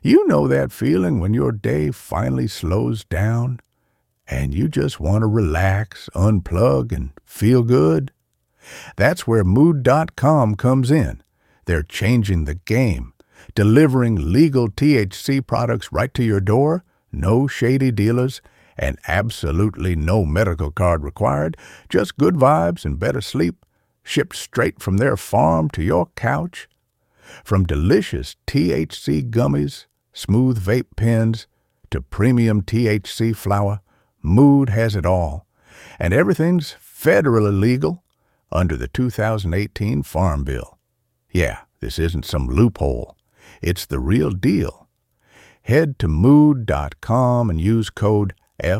You know that feeling when your day finally slows down and you just want to relax, unplug, and feel good? That's where Mood.com comes in. They're changing the game, delivering legal THC products right to your door, no shady dealers, and absolutely no medical card required, just good vibes and better sleep, shipped straight from their farm to your couch. From delicious THC gummies, smooth vape pens, to premium THC flower, Mood has it all. And everything's federally legal under the 2018 Farm Bill. Yeah, this isn't some loophole. It's the real deal. Head to Mood.com and use code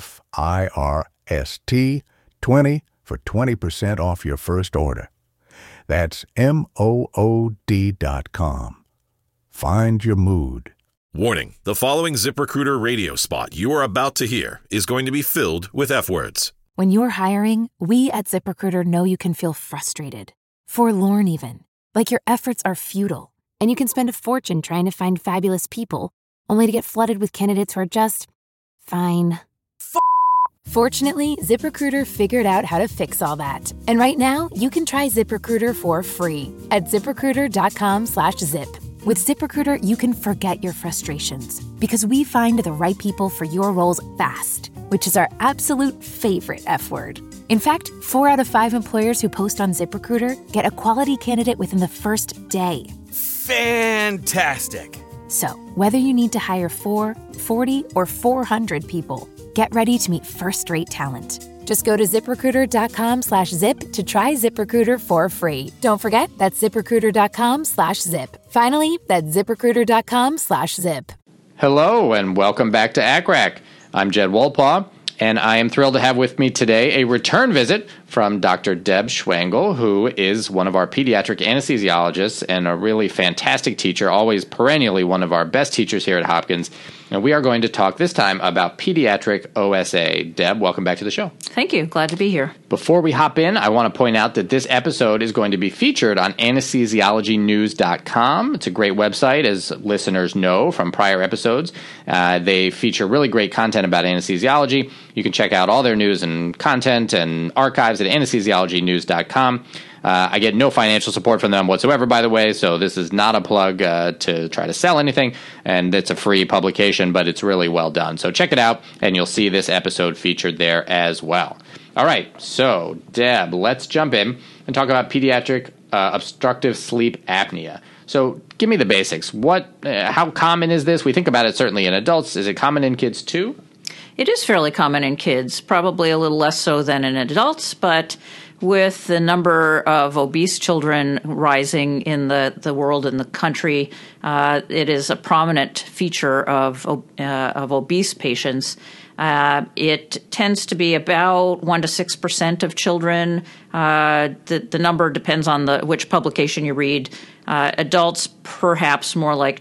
FIRST20 for 20% off your first order. That's MOOD.com. Find your mood. Warning, the following ZipRecruiter radio spot you are about to hear is going to be filled with F-words. When you're hiring, we at ZipRecruiter know you can feel frustrated, forlorn even, like your efforts are futile, and you can spend a fortune trying to find fabulous people, only to get flooded with candidates who are just fine. Fortunately, ZipRecruiter figured out how to fix all that. And right now, you can try ZipRecruiter for free at ZipRecruiter.com/zip. With ZipRecruiter, you can forget your frustrations because we find the right people for your roles fast, which is our absolute favorite F word. In fact, 4 out of 5 employers who post on ZipRecruiter get a quality candidate within the first day. Fantastic. So, whether you need to hire 4, 40, or 400 people, get ready to meet first-rate talent. Just go to ZipRecruiter.com/zip to try ZipRecruiter for free. Don't forget, that's ZipRecruiter.com/zip. Finally, that's ZipRecruiter.com/zip. Hello, and welcome back to ACRAC. I'm Jed Wolpaw, and I am thrilled to have with me today a return visit from Dr. Deb Schwangel, who is one of our pediatric anesthesiologists and a really fantastic teacher, always perennially one of our best teachers here at Hopkins. And we are going to talk this time about pediatric OSA. Deb, welcome back to the show. Thank you. Glad to be here. Before we hop in, I want to point out that this episode is going to be featured on anesthesiologynews.com. It's a great website, as listeners know from prior episodes. They feature really great content about anesthesiology. You can check out all their news and content and archives at anesthesiologynews.com. I get no financial support from them whatsoever, by the way, so this is not a plug to try to sell anything, and it's a free publication, but it's really well done. So check it out, and you'll see this episode featured there as well. All right, so Deb, let's jump in and talk about pediatric obstructive sleep apnea. So give me the basics. How common is this? We think about it certainly in adults. Is it common in kids too? It is fairly common in kids, probably a little less so than in adults, but with the number of obese children rising in the world and the country, it is a prominent feature of obese patients. It tends to be about 1 to 6% of children. The number depends on which publication you read. Adults, perhaps more like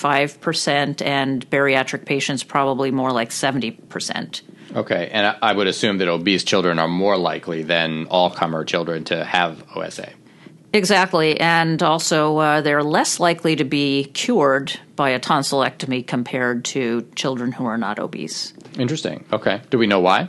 25%, and bariatric patients probably more like 70%. Okay, and I would assume that obese children are more likely than all-comer children to have OSA. Exactly, and also they're less likely to be cured by a tonsillectomy compared to children who are not obese. Interesting. Okay. Do we know why?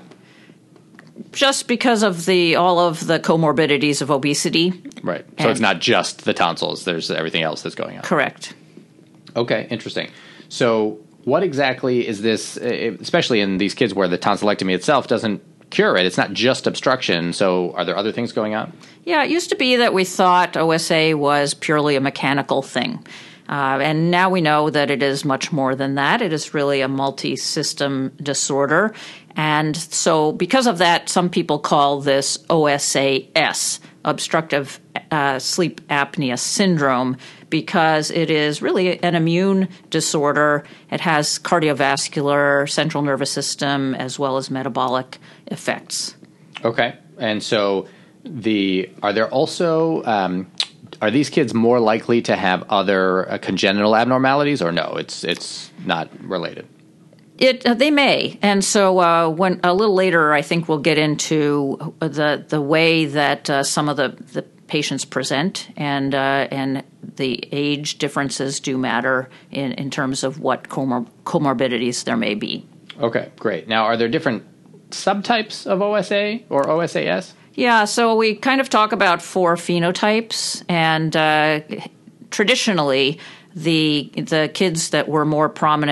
Just because of all of the comorbidities of obesity. Right. So it's not just the tonsils. There's everything else that's going on. Correct. Okay, interesting. So what exactly is this, especially in these kids where the tonsillectomy itself doesn't cure it? It's not just obstruction. So are there other things going on? Yeah, it used to be that we thought OSA was purely a mechanical thing. And now we know that it is much more than that. It is really a multi-system disorder. And so because of that, some people call this OSAS, obstructive sleep apnea syndrome, because it is really an immune disorder. It has cardiovascular, central nervous system, as well as metabolic effects. Okay. And so are there also are these kids more likely to have other congenital abnormalities, or no? It's not related. They may, and so when a little later, I think we'll get into the way that some of the patients present, and the age differences do matter in terms of what comorbidities there may be. Okay, great. Now, are there different subtypes of OSA or OSAS? Yeah, so we kind of talk about 4 phenotypes, and traditionally, the kids that were more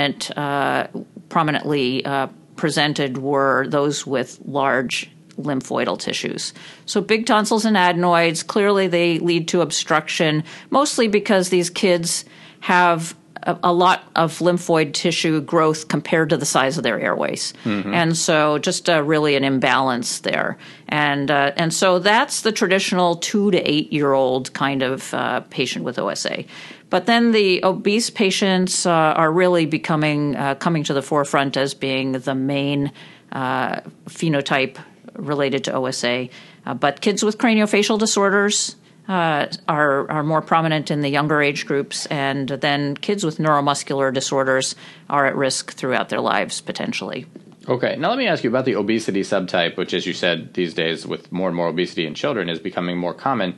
prominently presented were those with large lymphoidal tissues. So big tonsils and adenoids, clearly they lead to obstruction, mostly because these kids have a lot of lymphoid tissue growth compared to the size of their airways. Mm-hmm. And so just really an imbalance there. And so that's the traditional 2 to 8-year-old kind of patient with OSA. But then the obese patients are really coming to the forefront as being the main phenotype related to OSA. But kids with craniofacial disorders are more prominent in the younger age groups, and then kids with neuromuscular disorders are at risk throughout their lives potentially. Okay, now let me ask you about the obesity subtype, which, as you said, these days with more and more obesity in children is becoming more common.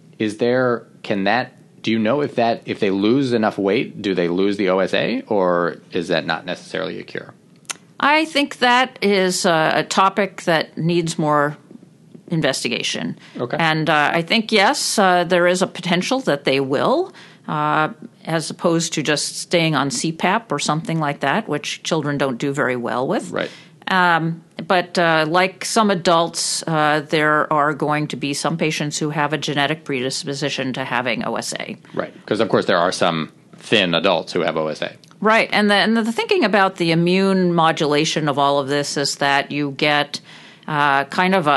Do you know if they lose enough weight, do they lose the OSA, or is that not necessarily a cure? I think that is a topic that needs more investigation. Okay. And I think, yes, there is a potential that they will, as opposed to just staying on CPAP or something like that, which children don't do very well with. Right. But like some adults, there are going to be some patients who have a genetic predisposition to having OSA. Right. Because, of course, there are some thin adults who have OSA. Right. And the thinking about the immune modulation of all of this is that you get kind of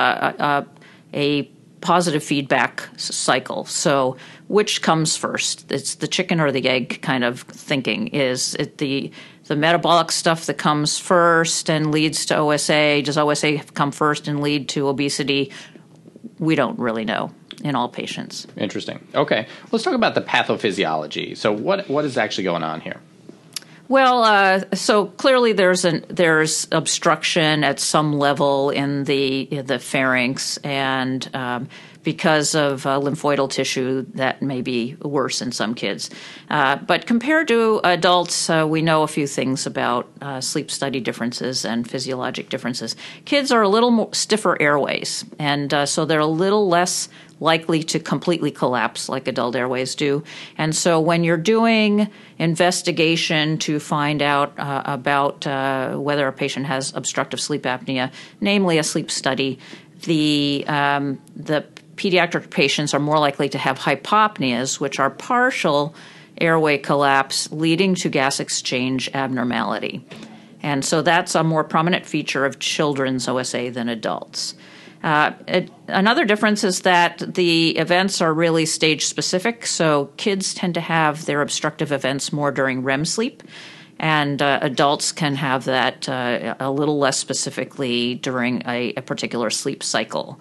a positive feedback cycle. So which comes first? It's the chicken or the egg kind of thinking. Is it the metabolic stuff that comes first and leads to OSA? Does OSA come first and lead to obesity? We don't really know in all patients. Interesting. Okay. Let's talk about the pathophysiology. So what is actually going on here? Well, so clearly there's obstruction at some level in the pharynx, and because of lymphoidal tissue, that may be worse in some kids. But compared to adults, we know a few things about sleep study differences and physiologic differences. Kids are a little more stiffer airways, and so they're a little less likely to completely collapse like adult airways do. And so when you're doing investigation to find out about whether a patient has obstructive sleep apnea, namely a sleep study, the pediatric patients are more likely to have hypopneas, which are partial airway collapse leading to gas exchange abnormality. And so that's a more prominent feature of children's OSA than adults. Another difference is that the events are really stage specific. So kids tend to have their obstructive events more during REM sleep, and adults can have that a little less specifically during a particular sleep cycle.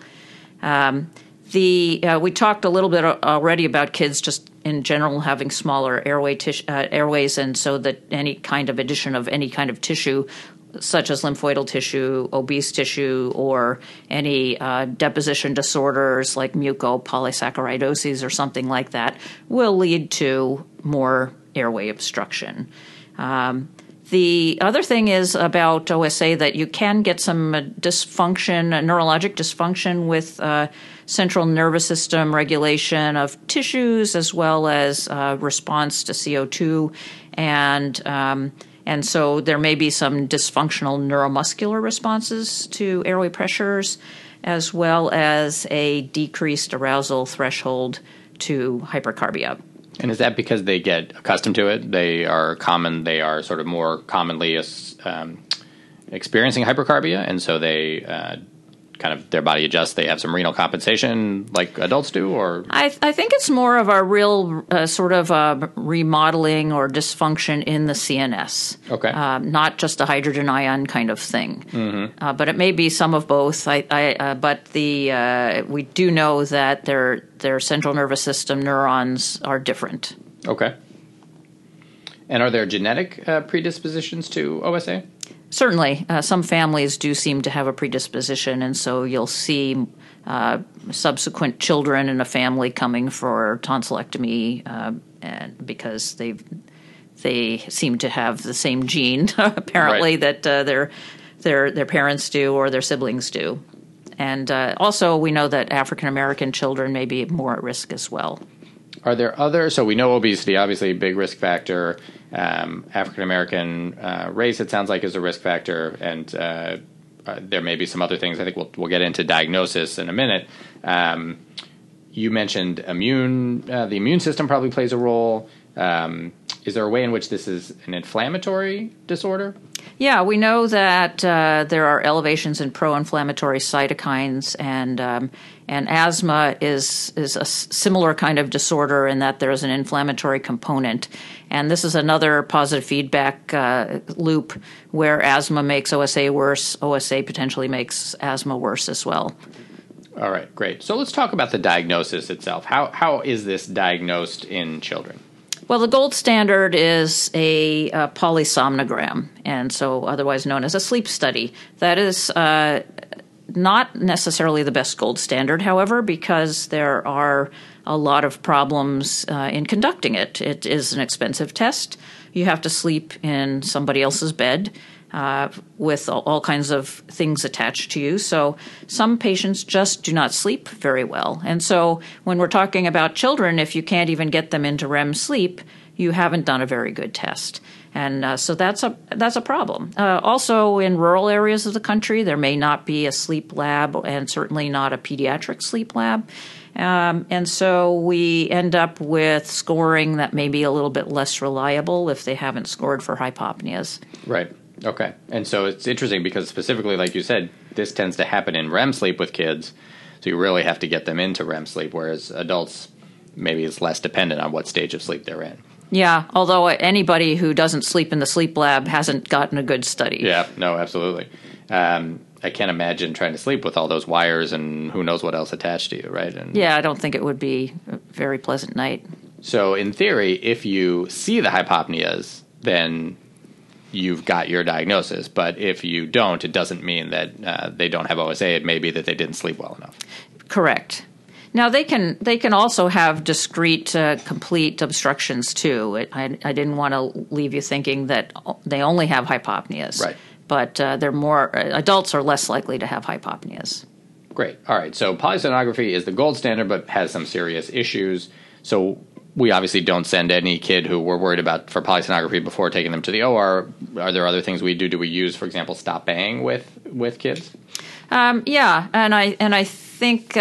We talked a little bit already about kids just in general having smaller airways, and so that any kind of addition of any kind of tissue, such as lymphoidal tissue, obese tissue, or any deposition disorders like mucopolysaccharidosis or something like that, will lead to more airway obstruction. The other thing is about OSA that you can get some dysfunction, neurologic dysfunction with central nervous system regulation of tissues as well as response to CO2, and so there may be some dysfunctional neuromuscular responses to airway pressures, as well as a decreased arousal threshold to hypercarbia. And is that because they get accustomed to it? They are sort of more commonly experiencing hypercarbia, and so they kind of their body adjusts. They have some renal compensation like adults do, or I think it's more of a real sort of remodeling or dysfunction in the CNS. Okay, not just a hydrogen ion kind of thing, mm-hmm. But it may be some of both. But we do know that their central nervous system neurons are different. Okay. And are there genetic predispositions to OSA? Certainly. Some families do seem to have a predisposition, and so you'll see subsequent children in a family coming for tonsillectomy, and because they seem to have the same gene apparently that their parents do or their siblings do. And also we know that African American children may be more at risk as well. Are there other? So we know obesity, obviously a big risk factor. African American race, it sounds like, is a risk factor, and there may be some other things. I think we'll get into diagnosis in a minute. You mentioned the immune system probably plays a role. Is there a way in which this is an inflammatory disorder? Yeah, we know that there are elevations in pro-inflammatory cytokines, and asthma is a similar kind of disorder in that there's an inflammatory component. And this is another positive feedback loop where asthma makes OSA worse. OSA potentially makes asthma worse as well. All right, great. So let's talk about the diagnosis itself. How is this diagnosed in children? Well, the gold standard is a polysomnogram, and so otherwise known as a sleep study. That is not necessarily the best gold standard, however, because there are a lot of problems in conducting it. It is an expensive test. You have to sleep in somebody else's bed with all kinds of things attached to you. So some patients just do not sleep very well. And so when we're talking about children, if you can't even get them into REM sleep, you haven't done a very good test. And so that's a problem. Also, in rural areas of the country, there may not be a sleep lab and certainly not a pediatric sleep lab. And so we end up with scoring that may be a little bit less reliable if they haven't scored for hypopneas. Right. Okay. And so it's interesting because specifically, like you said, this tends to happen in REM sleep with kids. So you really have to get them into REM sleep, whereas adults, maybe it's less dependent on what stage of sleep they're in. Yeah, although anybody who doesn't sleep in the sleep lab hasn't gotten a good study. Yeah, no, absolutely. I can't imagine trying to sleep with all those wires and who knows what else attached to you, right? And yeah, I don't think it would be a very pleasant night. So in theory, if you see the hypopneas, then you've got your diagnosis. But if you don't, it doesn't mean that they don't have OSA. It may be that they didn't sleep well enough. Correct. Now, they can also have discrete, complete obstructions, too. I didn't want to leave you thinking that they only have hypopneas. Right. But adults are less likely to have hypopneas. Great. All right. So polysomnography is the gold standard, but has some serious issues. So we obviously don't send any kid who we're worried about for polysomnography before taking them to the OR. Are there other things we do? Do we use, for example, stop banging with kids? Yeah, and I think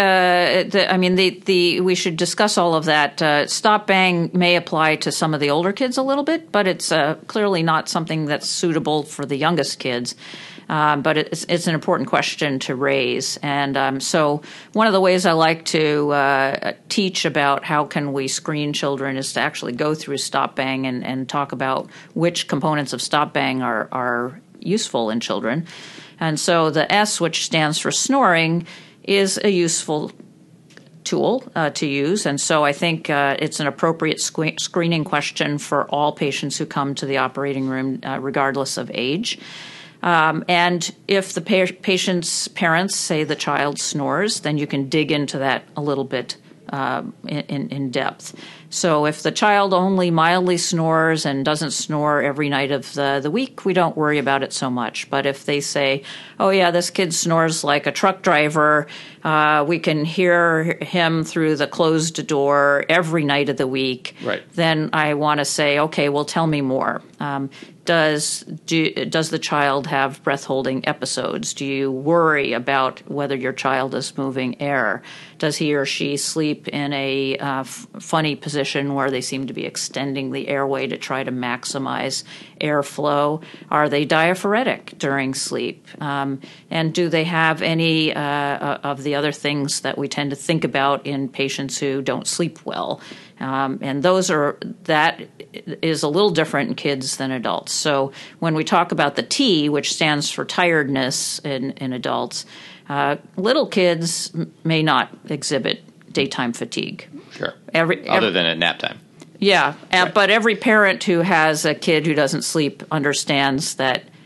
we should discuss all of that. Stop bang may apply to some of the older kids a little bit, but it's clearly not something that's suitable for the youngest kids. But it's an important question to raise. And so one of the ways I like to teach about how can we screen children is to actually go through stop bang and talk about which components of stop bang are useful in children. And so the S, which stands for snoring, is a useful tool to use. And so I think it's an appropriate screening question for all patients who come to the operating room, regardless of age. And if the patient's parents say the child snores, then you can dig into that a little bit in depth. So if the child only mildly snores and doesn't snore every night of the week, we don't worry about it so much. But if they say, oh, yeah, this kid snores like a truck driver, we can hear him through the closed door every night of the week, right, then I want to say, okay, well, tell me more. Does the child have breath-holding episodes? Do you worry about whether your child is moving air? Does he or she sleep in a funny position where they seem to be extending the airway to try to maximize airflow? Are they diaphoretic during sleep? And do they have any of the other things that we tend to think about in patients who don't sleep well? And that is a little different in kids than adults. So when we talk about the T, which stands for tiredness in adults, little kids may not exhibit daytime fatigue. Sure. Other than at nap time. Yeah. Right. But every parent who has a kid who doesn't sleep understands that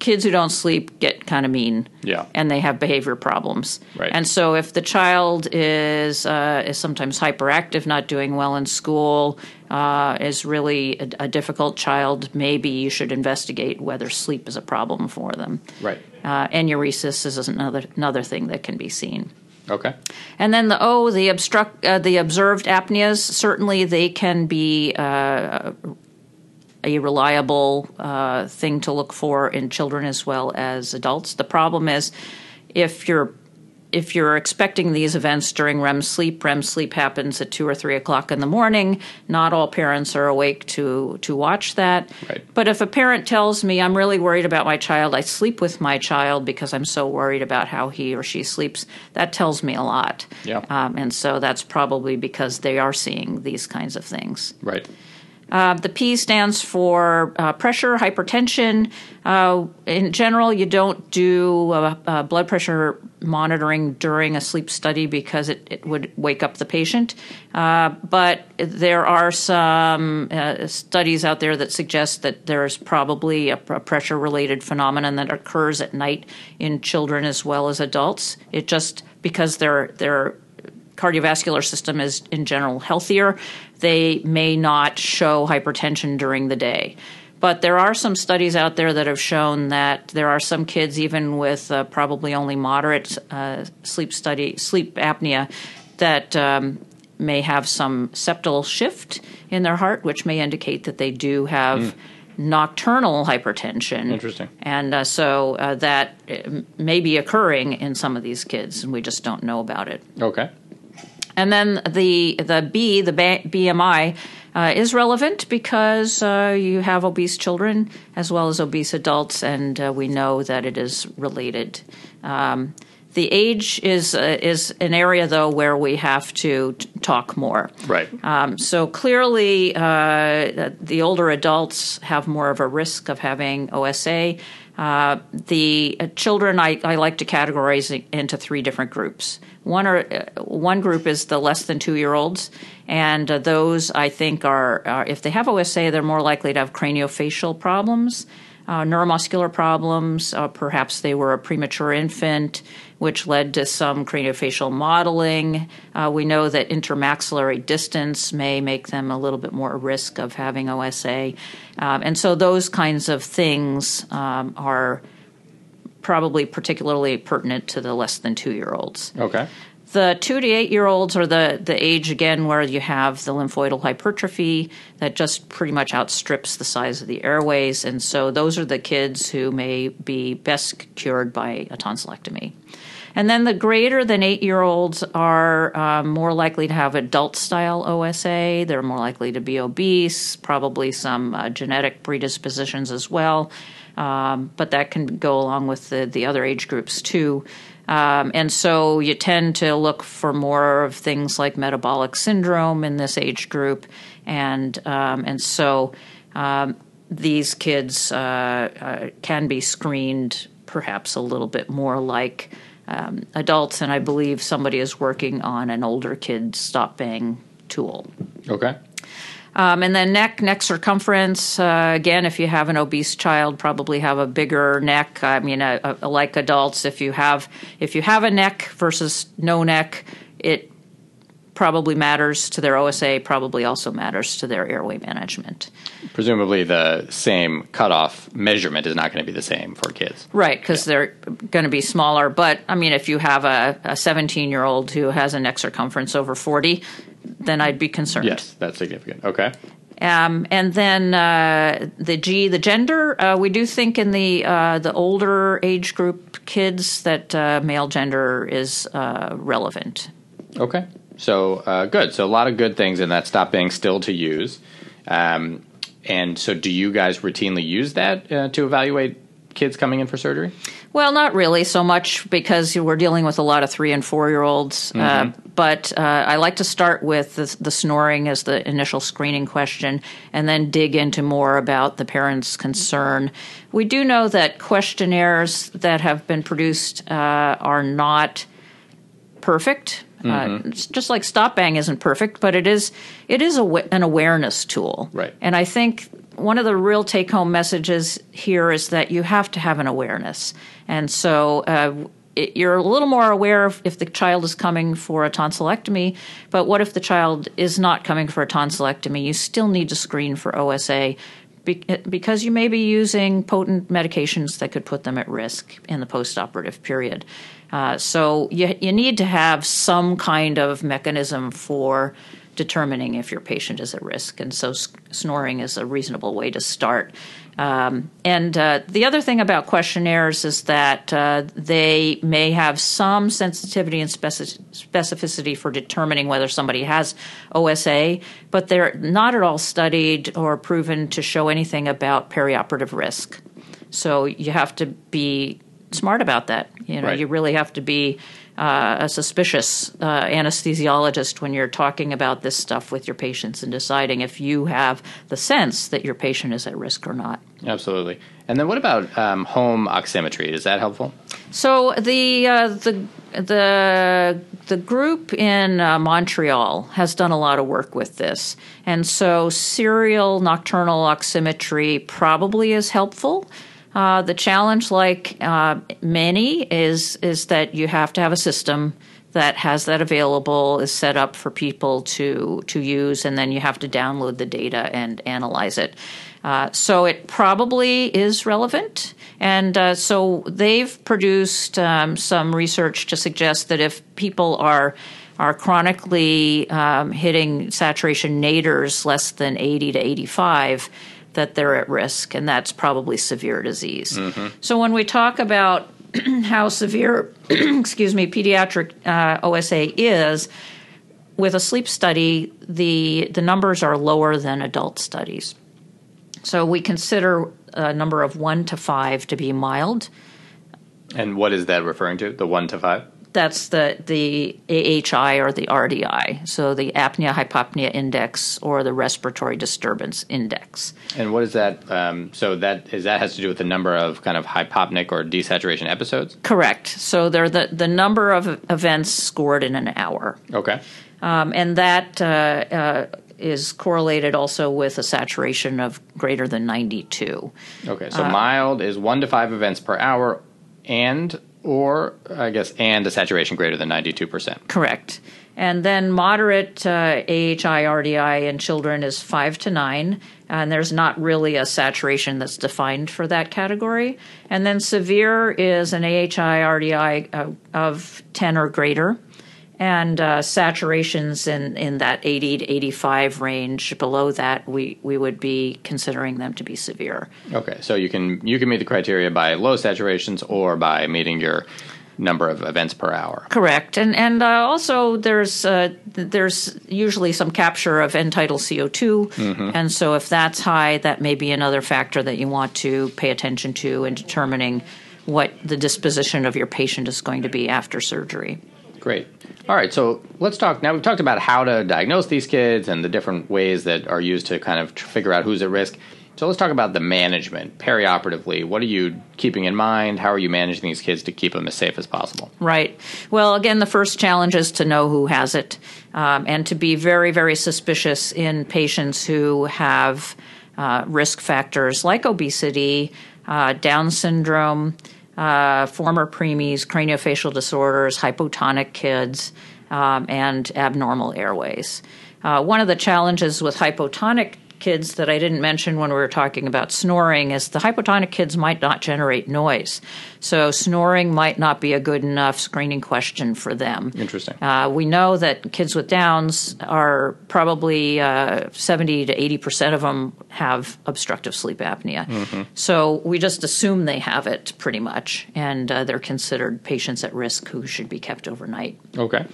kids who don't sleep get kind of mean, and they have behavior problems. Right. And so if the child is sometimes hyperactive, not doing well in school, is really a difficult child, maybe you should investigate whether sleep is a problem for them. Right. Enuresis is another thing that can be seen. Okay. And then the observed apneas, certainly they can be a reliable thing to look for in children as well as adults. The problem is if you're expecting these events during REM sleep happens at 2 or 3 o'clock in the morning. Not all parents are awake to watch that. Right. But if a parent tells me, I'm really worried about my child, I sleep with my child because I'm so worried about how he or she sleeps, that tells me a lot. Yeah. And so that's probably because they are seeing these kinds of things. Right. The P stands for pressure, hypertension. In general, you don't do blood pressure monitoring during a sleep study because it would wake up the patient. But there are some studies out there that suggest that there's probably a pressure-related phenomenon that occurs at night in children as well as adults. It just because their cardiovascular system is in general healthier, they may not show hypertension during the day. But there are some studies out there that have shown that there are some kids, even with probably only moderate sleep apnea, that may have some septal shift in their heart, which may indicate that they do have nocturnal hypertension. Interesting. And so that may be occurring in some of these kids, and we just don't know about it. Okay. And then the BMI, is relevant because you have obese children as well as obese adults, and we know that it is related. The age is an area, though, where we have to talk more. Right. So clearly, the older adults have more of a risk of having OSA. The children I like to categorize into 3 different groups. One group is the less than 2-year-olds, and those I think are if they have OSA, they're more likely to have craniofacial problems, neuromuscular problems. Perhaps they were a premature infant, which led to some craniofacial modeling. We know that intermaxillary distance may make them a little bit more at risk of having OSA. And so those kinds of things are probably particularly pertinent to the less than 2-year-olds. Okay. The 2 to 8-year-olds are the age, again, where you have the lymphoidal hypertrophy that just pretty much outstrips the size of the airways. And so those are the kids who may be best cured by a tonsillectomy. And then the greater than 8-year-olds are more likely to have adult-style OSA. They're more likely to be obese, probably some genetic predispositions as well. But that can go along with the other age groups too. And so you tend to look for more of things like metabolic syndrome in this age group. And so these kids can be screened perhaps a little bit more like adults. And I believe somebody is working on an older kid stop bang tool. Okay. And then neck circumference. Again, if you have an obese child, probably have a bigger neck. I mean, like adults, if you have a neck versus no neck, it probably matters to their OSA. Probably also matters to their airway management. Presumably, the same cutoff measurement is not going to be the same for kids, right? Because they're going to be smaller. But I mean, if you have a 17-year-old who has a neck circumference over 40. Then I'd be concerned. Yes, that's significant. Okay. And then the gender. We do think in the older age group kids that male gender is relevant. Okay. So good. So a lot of good things in that stop bang still to use. And so do you guys routinely use that to evaluate kids coming in for surgery? Well, not really so much because we're dealing with a lot of 3 and 4-year-olds. But I like to start with the snoring as the initial screening question and then dig into more about the parent's concern. We do know that questionnaires that have been produced are not perfect. It's just like stop bang isn't perfect, but it is an awareness tool. Right. And I think one of the real take-home messages here is that you have to have an awareness. And so you're a little more aware if the child is coming for a tonsillectomy, but what if the child is not coming for a tonsillectomy? You still need to screen for OSA because you may be using potent medications that could put them at risk in the postoperative period. So you need to have some kind of mechanism for determining if your patient is at risk, and so snoring is a reasonable way to start. And the other thing about questionnaires is that they may have some sensitivity and specificity for determining whether somebody has OSA, but they're not at all studied or proven to show anything about perioperative risk. So you have to be smart about that. Right. You really have to be a suspicious anesthesiologist when you're talking about this stuff with your patients and deciding if you have the sense that your patient is at risk or not. Absolutely. And then what about home oximetry? Is that helpful? So the group in Montreal has done a lot of work with this, and so serial nocturnal oximetry probably is helpful. The challenge, like many, is that you have to have a system that has that available, is set up for people to use, and then you have to download the data and analyze it. So it probably is relevant. And so they've produced some research to suggest that if people are chronically hitting saturation naders less than 80 to 85, that they're at risk, and that's probably severe disease. Mm-hmm. So when we talk about how severe, pediatric OSA is, with a sleep study, the numbers are lower than adult studies. So we consider a number of 1 to 5 to be mild. And what is that referring to, the 1 to 5? That's the AHI or the RDI, so the apnea-hypopnea index or the respiratory disturbance index. And what is that? So that has to do with the number of kind of hypopnic or desaturation episodes? Correct. So they're the number of events scored in an hour. Okay. And that is correlated also with a saturation of greater than 92. Okay, so mild is 1 to 5 events per hour and a saturation greater than 92%. Correct. And then moderate AHI, RDI in children is 5 to 9, and there's not really a saturation that's defined for that category. And then severe is an AHI, RDI of 10 or greater, and saturations in that 80 to 85 range. Below that, we would be considering them to be severe. Okay, so you can meet the criteria by low saturations or by meeting your number of events per hour. Correct, and also there's usually some capture of end-tidal CO2, mm-hmm. and so if that's high, that may be another factor that you want to pay attention to in determining what the disposition of your patient is going to be after surgery. Great. All right, so let's talk now. We've talked about how to diagnose these kids and the different ways that are used to kind of figure out who's at risk. So let's talk about the management perioperatively. What are you keeping in mind? How are you managing these kids to keep them as safe as possible? Right. Well, again, the first challenge is to know who has it and to be very, very suspicious in patients who have risk factors like obesity, Down syndrome, former preemies, craniofacial disorders, hypotonic kids, and abnormal airways. One of the challenges with hypotonic kids that I didn't mention when we were talking about snoring is the hypotonic kids might not generate noise. So snoring might not be a good enough screening question for them. Interesting. We know that kids with Downs are probably 70 to 80% of them have obstructive sleep apnea. Mm-hmm. So we just assume they have it pretty much, and they're considered patients at risk who should be kept overnight. Okay.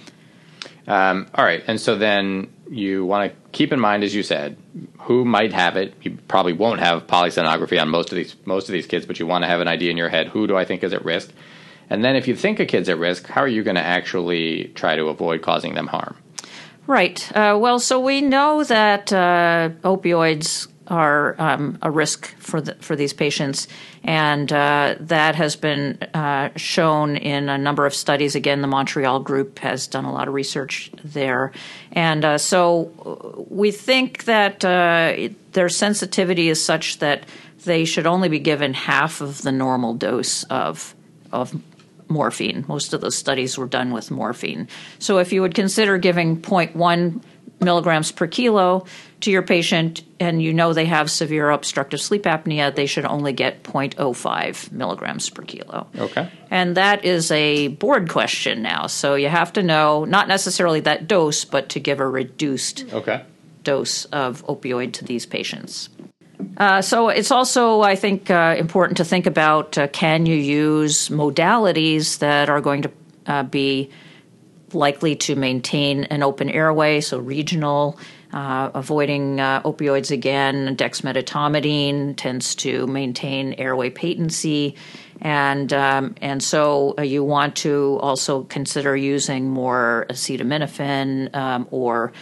All right. And so then you want to keep in mind, as you said, who might have it. You probably won't have polysomnography on most of these kids, but you want to have an idea in your head, who do I think is at risk? And then if you think a kid's at risk, how are you going to actually try to avoid causing them harm? Right. Well, so we know that opioids are a risk for these patients, and that has been shown in a number of studies. Again, the Montreal group has done a lot of research there, and so we think that their sensitivity is such that they should only be given half of the normal dose of morphine. Most of those studies were done with morphine. So if you would consider giving 0.1 milligrams per kilo to your patient and you know they have severe obstructive sleep apnea, they should only get 0.05 milligrams per kilo. Okay. And that is a board question now. So you have to know not necessarily that dose, but to give a reduced dose of opioid to these patients. So it's also, I think, important to think about can you use modalities that are going to be likely to maintain an open airway, so regional, avoiding opioids again. Dexmedetomidine tends to maintain airway patency. And so you want to also consider using more acetaminophen or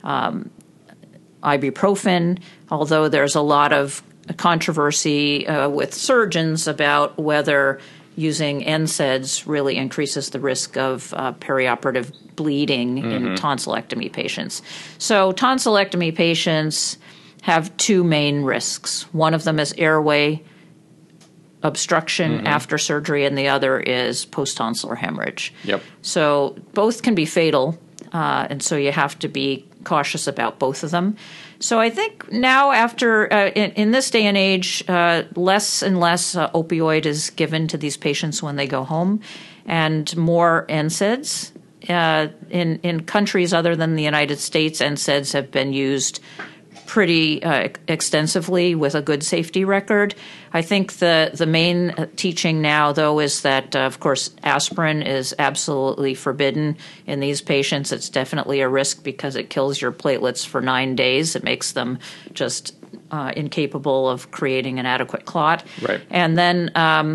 ibuprofen, although there's a lot of controversy with surgeons about whether using NSAIDs really increases the risk of perioperative bleeding in tonsillectomy patients. So tonsillectomy patients have two main risks. One of them is airway obstruction after surgery, and the other is post-tonsillar hemorrhage. Yep. So both can be fatal, and so you have to be cautious about both of them. So I think now after, in this day and age, less and less opioid is given to these patients when they go home, and more NSAIDs. In countries other than the United States, NSAIDs have been used pretty extensively with a good safety record. I think the main teaching now, though, is that, of course, aspirin is absolutely forbidden in these patients. It's definitely a risk because it kills your platelets for 9 days. It makes them just incapable of creating an adequate clot. Right. And then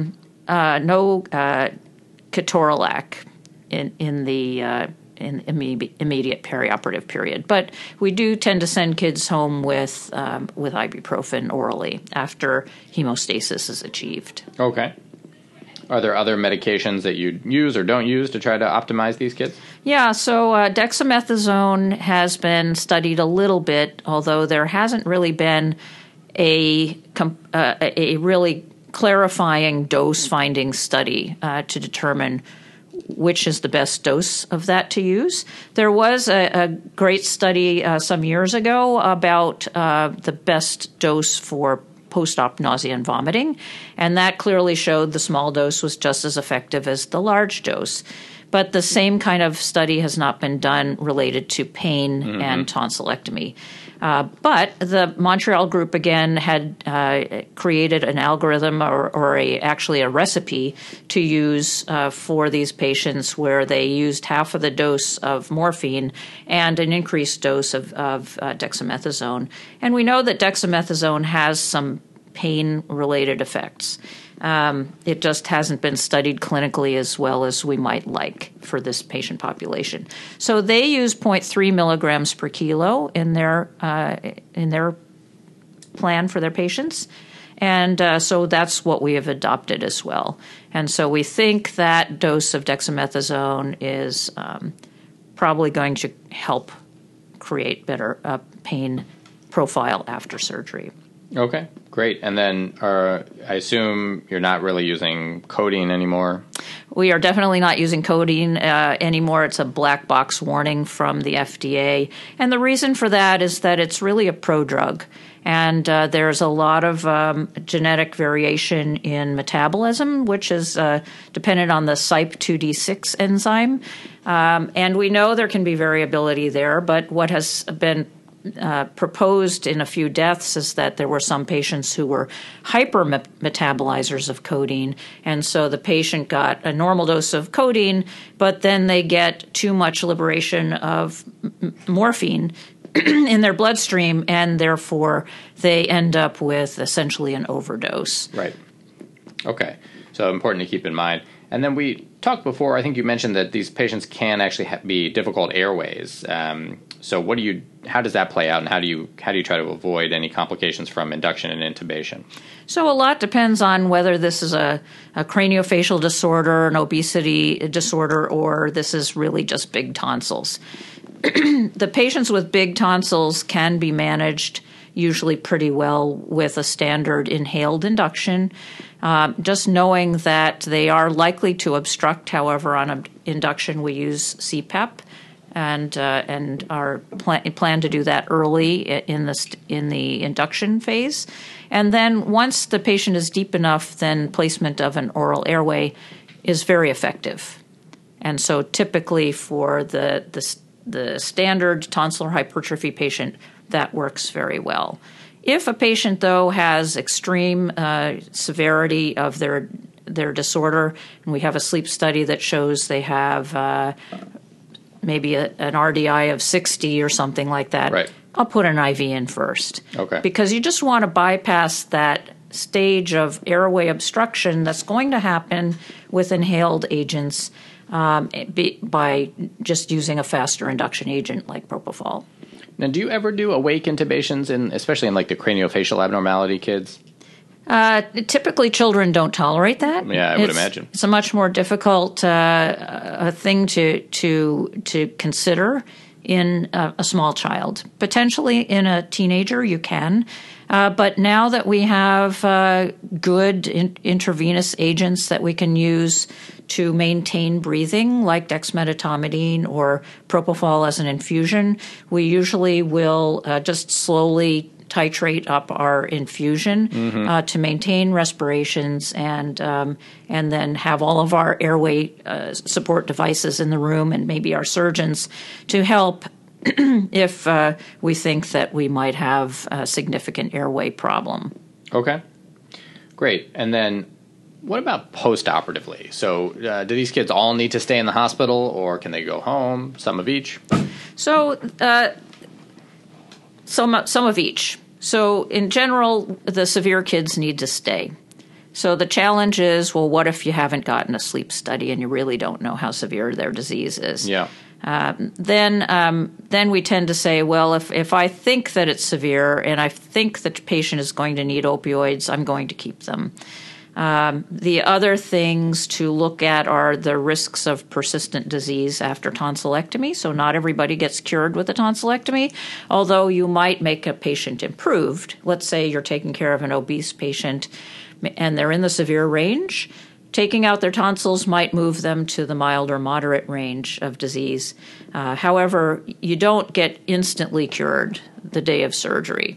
no ketorolac in the immediate perioperative period. But we do tend to send kids home with ibuprofen orally after hemostasis is achieved. Okay. Are there other medications that you use or don't use to try to optimize these kids? Yeah, so dexamethasone has been studied a little bit, although there hasn't really been a really clarifying dose-finding study to determine which is the best dose of that to use. There was a great study some years ago about the best dose for post-op nausea and vomiting, and that clearly showed the small dose was just as effective as the large dose. But the same kind of study has not been done related to pain and tonsillectomy. But the Montreal group, again, had created an algorithm or actually a recipe to use for these patients where they used half of the dose of morphine and an increased dose of dexamethasone. And we know that dexamethasone has some pain-related effects. It just hasn't been studied clinically as well as we might like for this patient population. So they use 0.3 milligrams per kilo in their plan for their patients. And so that's what we have adopted as well. And so we think that dose of dexamethasone is probably going to help create better pain profile after surgery. Okay, great. And then I assume you're not really using codeine anymore? We are definitely not using codeine anymore. It's a black box warning from the FDA. And the reason for that is that it's really a prodrug. And there's a lot of genetic variation in metabolism, which is dependent on the CYP2D6 enzyme. And we know there can be variability there, but what has been proposed in a few deaths is that there were some patients who were hyper-metabolizers of codeine, and so the patient got a normal dose of codeine, but then they get too much liberation of morphine in their bloodstream, and therefore they end up with essentially an overdose. Right. Okay. So important to keep in mind. And then we talked before, I think you mentioned that these patients can actually be difficult airways. So what do you how does that play out, and how do you try to avoid any complications from induction and intubation? So a lot depends on whether this is a craniofacial disorder, an obesity disorder, or this is really just big tonsils. The patients with big tonsils can be managed usually pretty well with a standard inhaled induction. Just knowing that they are likely to obstruct, however, on induction we use CPAP, and our plan to do that early in the induction phase. And then once the patient is deep enough, then placement of an oral airway is very effective. And so typically for the standard tonsillar hypertrophy patient, that works very well. If a patient, though, has extreme severity of their disorder, and we have a sleep study that shows they have maybe an RDI of 60 or something like that, right, I'll put an IV in first. Okay. Because you just want to bypass that stage of airway obstruction that's going to happen with inhaled agents by just using a faster induction agent like propofol. Now, do you ever do awake intubations, especially in like the craniofacial abnormality kids? Typically, children don't tolerate that. Yeah, I would imagine. It's a much more difficult thing to consider in a small child. Potentially in a teenager, you can. But now that we have good intravenous agents that we can use to maintain breathing, like dexmedetomidine or propofol as an infusion, we usually will just slowly titrate up our infusion to maintain respirations, and then have all of our airway support devices in the room, and maybe our surgeons to help if we think that we might have a significant airway problem. Okay, great. And then what about post-operatively? So do these kids all need to stay in the hospital, or can they go home, some of each? So some of each. So in general, the severe kids need to stay. So the challenge is, well, what if you haven't gotten a sleep study and you really don't know how severe their disease is? Yeah. Then we tend to say, well, if I think that it's severe and I think the patient is going to need opioids, I'm going to keep them. The other things to look at are the risks of persistent disease after tonsillectomy. So not everybody gets cured with a tonsillectomy, although you might make a patient improved. Let's say you're taking care of an obese patient and they're in the severe range. Taking out their tonsils might move them to the mild or moderate range of disease. However, you don't get instantly cured the day of surgery.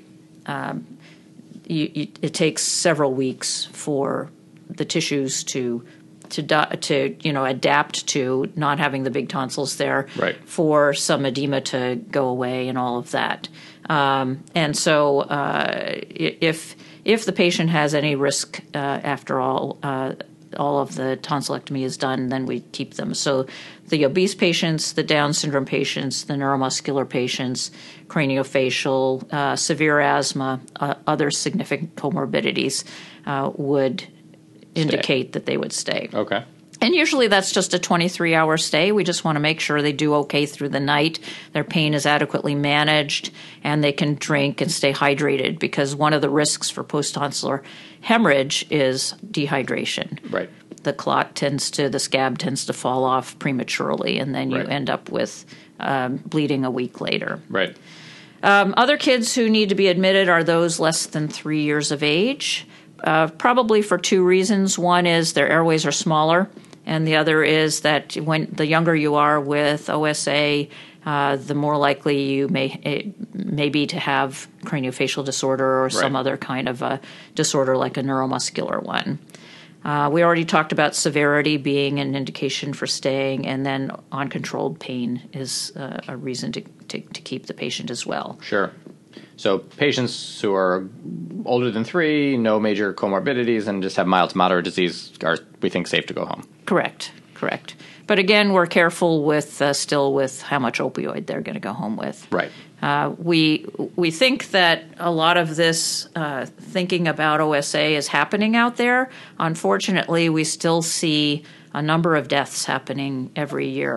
It takes several weeks for the tissues to adapt to not having the big tonsils there, right, for some edema to go away and all of that. And so if the patient has any risk after all of the tonsillectomy is done, then we keep them. So the obese patients, the Down syndrome patients, the neuromuscular patients, craniofacial, severe asthma, other significant comorbidities would indicate that they would stay. Okay. And usually that's just a 23-hour stay. We just want to make sure they do okay through the night, their pain is adequately managed, and they can drink and stay hydrated, because one of the risks for post-tonsillar hemorrhage is dehydration. Right. The scab tends to fall off prematurely, and then you end up with bleeding a week later. Right. Other kids who need to be admitted are those less than 3 years of age, probably for two reasons. One is their airways are smaller, and the other is that when the younger you are with OSA, the more likely you may be to have craniofacial disorder or some other kind of a disorder like a neuromuscular one. We already talked about severity being an indication for staying, and then uncontrolled pain is a reason to keep the patient as well. Sure. So patients who are older than 3, no major comorbidities, and just have mild to moderate disease are, we think, safe to go home. Correct. But again, we're careful with how much opioid they're going to go home with. Right. We think that a lot of this thinking about OSA is happening out there. Unfortunately, we still see a number of deaths happening every year.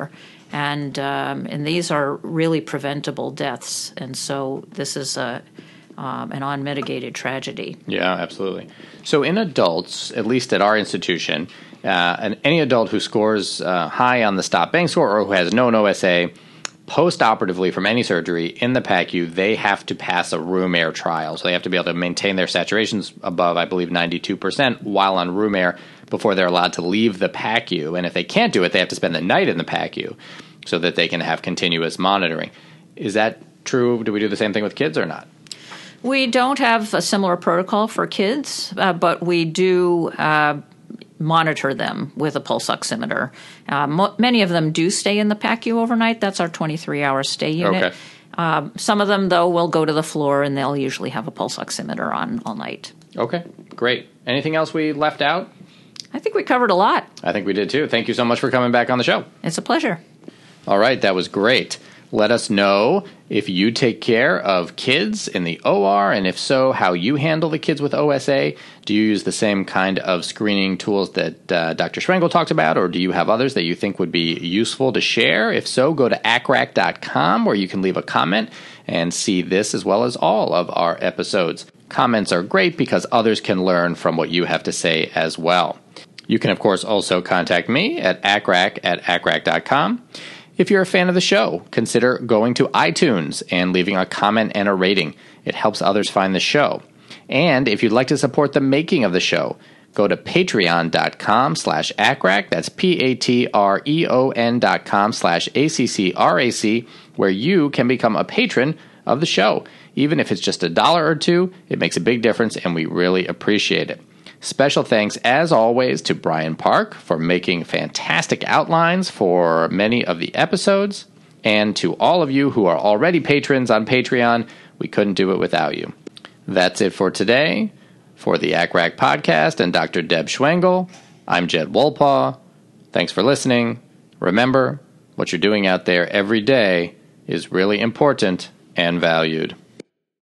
And these are really preventable deaths. And so this is an unmitigated tragedy. Yeah, absolutely. So in adults, at least at our institution, any adult who scores high on the stop bang score or who has known OSA, post-operatively from any surgery in the PACU, they have to pass a room air trial. So they have to be able to maintain their saturations above, I believe, 92% while on room air before they're allowed to leave the PACU. And if they can't do it, they have to spend the night in the PACU so that they can have continuous monitoring. Is that true? Do we do the same thing with kids or not? We don't have a similar protocol for kids, but we do monitor them with a pulse oximeter. Many of them do stay in the PACU overnight. That's our 23-hour stay unit. Okay. Some of them, though, will go to the floor, and they'll usually have a pulse oximeter on all night. Okay, great. Anything else we left out? I think we covered a lot. I think we did, too. Thank you so much for coming back on the show. It's a pleasure. All right, that was great. Let us know if you take care of kids in the OR, and if so, how you handle the kids with OSA. Do you use the same kind of screening tools that Dr. Schwengel talked about, or do you have others that you think would be useful to share? If so, go to acrac.com where you can leave a comment and see this as well as all of our episodes. Comments are great because others can learn from what you have to say as well. You can, of course, also contact me at acrac@acrac.com. If you're a fan of the show, consider going to iTunes and leaving a comment and a rating. It helps others find the show. And if you'd like to support the making of the show, go to patreon.com/ACRAC. That's patreon.com/ACCRAC, where you can become a patron of the show. Even if it's just $1 or $2, it makes a big difference, and we really appreciate it. Special thanks, as always, to Brian Park for making fantastic outlines for many of the episodes. And to all of you who are already patrons on Patreon, we couldn't do it without you. That's it for today. For the ACRAC podcast and Dr. Deb Schwengel, I'm Jed Wolpaw. Thanks for listening. Remember, what you're doing out there every day is really important and valued.